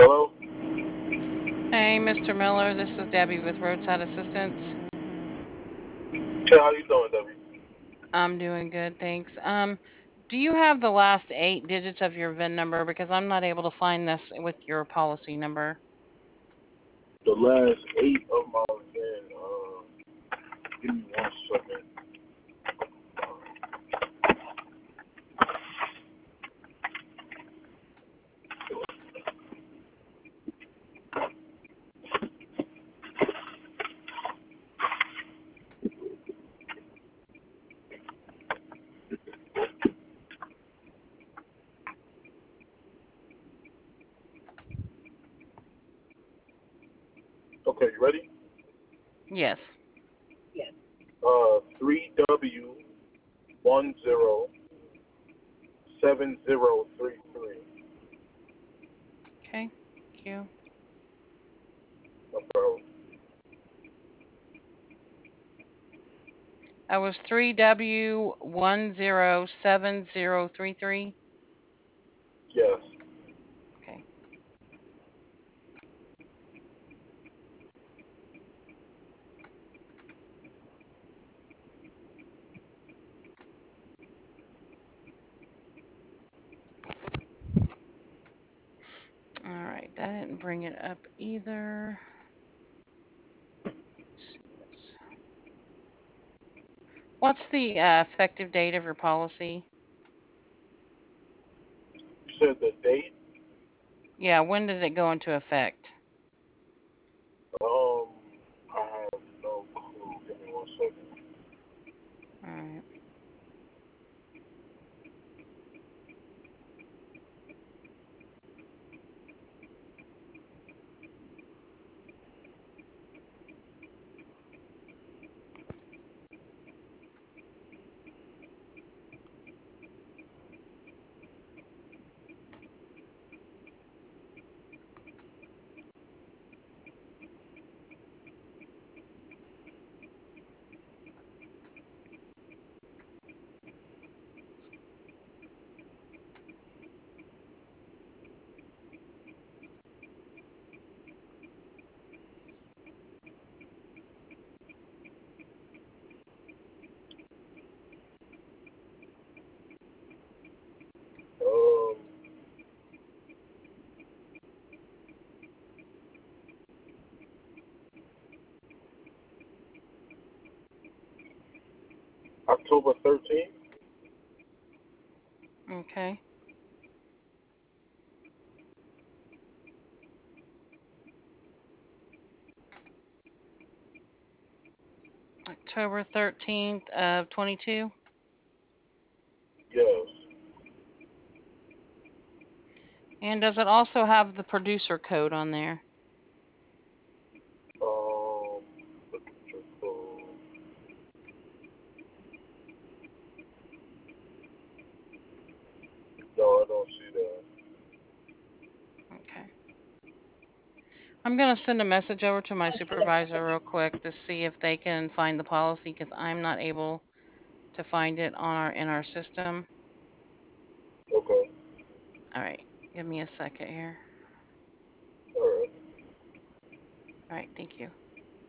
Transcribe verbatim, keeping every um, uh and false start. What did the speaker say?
Hello? Hey, Mister Miller, this is Debbie with Roadside Assistance. Hey, how you doing, Debbie? I'm doing good, thanks. Um, do you have the last eight digits of your V I N number? Because I'm not able to find this with your policy number. The last eight of my van, uh, give me one second. Okay, you ready? Yes. Uh, three W one zero seven zero three three. Okay, thank you. No problem. That was three W one zero seven zero three three. Yes. Okay. All right, that didn't bring it up either. Let's see this. What's the uh, effective date of your policy? You said the date? Yeah, when did it go into effect? Um, I have no clue. Give me one second. All right. Um, October thirteenth? Okay. October thirteenth of twenty-two. Yes. And does it also have the producer code on there? Um, look at your phone. No, I don't see that. Okay. I'm going to send a message over to my supervisor real quick to see if they can find the policy because I'm not able to find it on our in our system. Okay. All right. Give me a second here. All right. All right. Thank you.